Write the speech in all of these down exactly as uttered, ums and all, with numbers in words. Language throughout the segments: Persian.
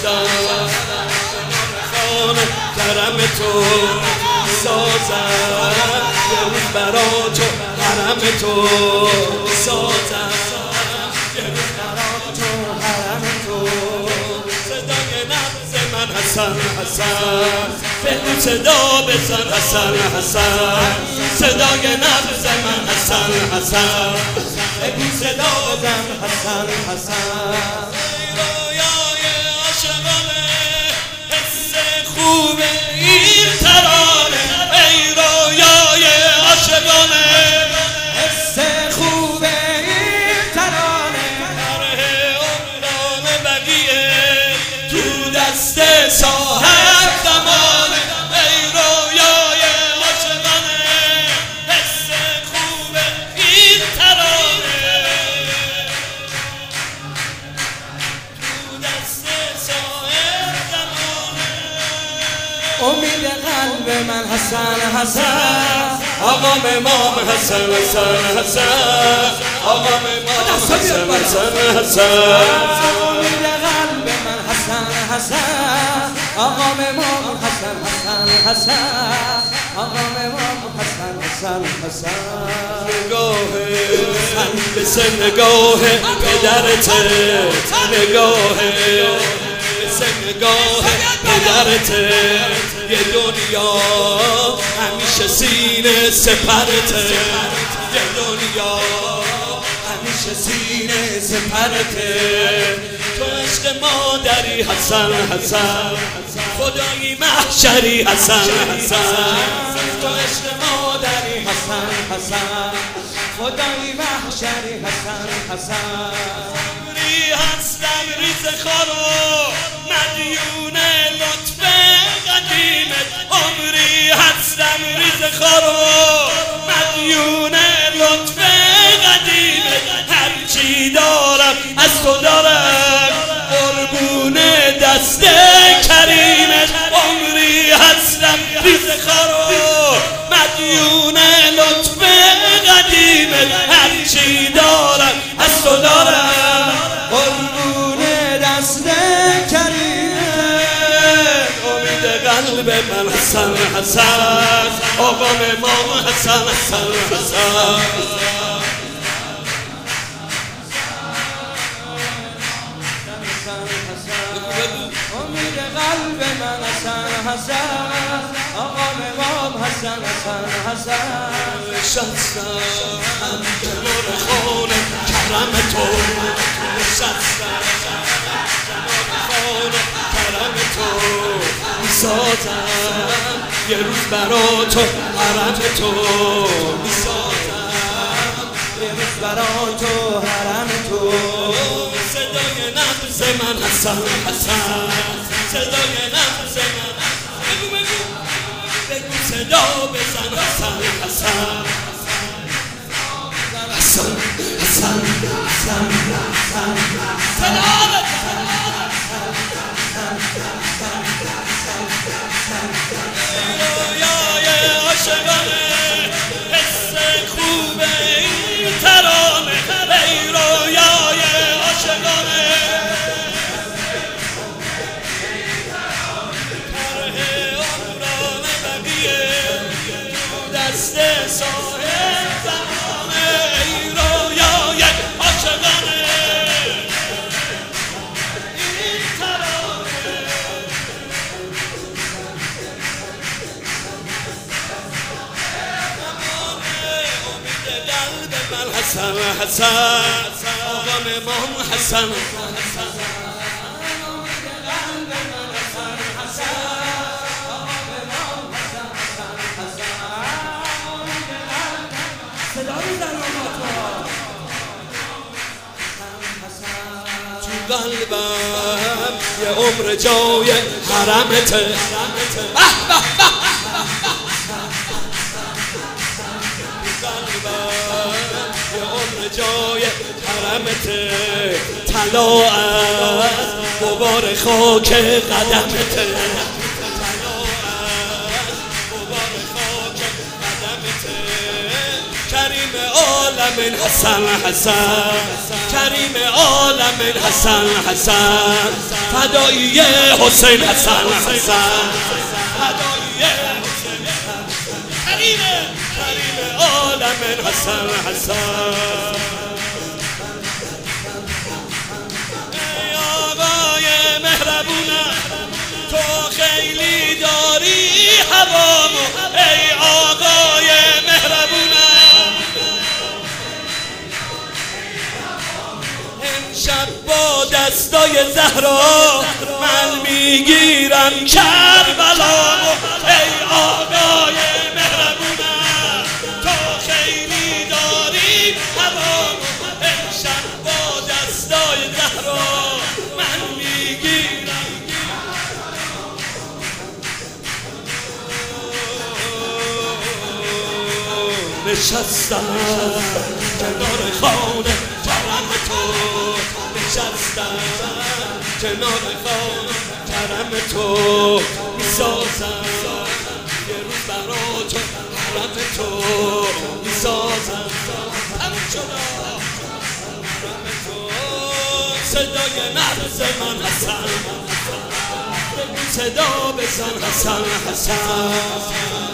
حسن خانه کرم تو سازم یه روز برا تو حرم تو سازم یه روز برا تو حرم تو صدای نبض من حسن حسن بگو صدا بزن حسن حسن صدای نبض من حسن حسن بگو صدا بزن حسن حسن رویای عاشقانه حس خوب این ترانه ای رویای عاشقانه حس خوب این ترانه هره عمران بقیه تو دست صاحب زمانه ای رویای عاشقانه حس خوب این ترانه تو دست صاحب زمانه امید قلب من حسن حسن آقام امام حسن حسن حسن آقام امام حسن حسن حسن امید قلب من حسن حسن آقام امام حسن حسن حسن آقام امام حسن حسن حسن نگاه مثل نگاه پدرت نگاه مثل نگاه پدرت یه دنیا همیشه سینه سپرت یه دنیا همیشه سینه سپرت تو عشق مادری حسن حسن خدایی محشری حسن حسن تو عشق مادری حسن حسن خدایی محشری حسن حسن عمری هستم ریز خارو مدیون لطف قدیمت عمری هستم ریز خارو مدیون لطف قدیمت هرچی دارم از تو دارم قربون دست کریمت عمری هستم ریز خارو مدیون لطف قدیمت هرچی دارم از تو دارم قربون دست کریمت امید قلب من حسن حسن آقام امام حسن حسن حسن امید قلب من حسن حسن آقام امام حسن حسن حسن نشستم کنار خانه کرم تو نشستم کنار خانه کرم تو میسازم یه روز برا تو حرم تو میسازم یه روز برا تو حرم تو صدای نبض من حسن حسن صدای نبض من بگو بگو بگو صدا بزن حسن حسن حسن حسن حسن حسن صدا بزن رویای عاشقانه حس خوب این ترانه ای رویای عاشقانه هره عمران بقیه تو دست صاحب زمانه ای رویای عاشقانه این ترانه امید قلب من حسن حسن آقام امام حسن تو قلبم یه عمر جای حرمته یه عمر جای حرمته طلا از غبار خاک قدمته کریم عالم عالم حسن حسن کریم عالم حسن حسن فدایی حسین حسن حسن فدایی حسین کریم کریم عالم حسن حسن ای آقای مهربونم تو خیلی داری هوامو ای آقای مهربونم امشب با دستای زهرا من میگیرم کربلامو ای آقای مهربونم تو خیلی داری هوامو امشب با دستای زهرا من میگیرم نشستم کنار خانه کرم تو نشستم کنار خانه کرم تو میسازم یه روز برا تو حرم تو میسازم تموم شد حرم تو صدای نبض من حسن صدا بزن حسن حسن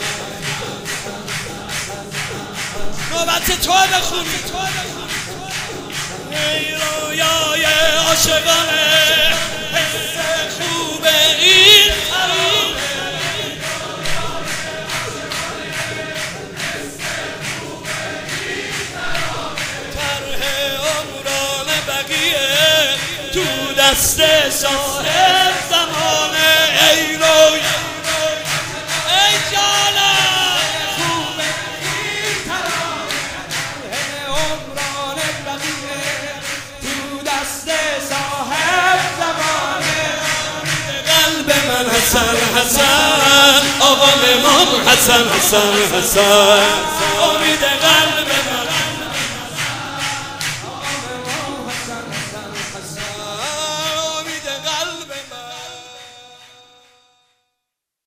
نوبت تو بخونی ای رویای عاشقانه حس خوب این طرح عمران بقیه تو دست صاحب زمانه ای روی ای جانم حسن حسن آقا امام حسن حسن حسن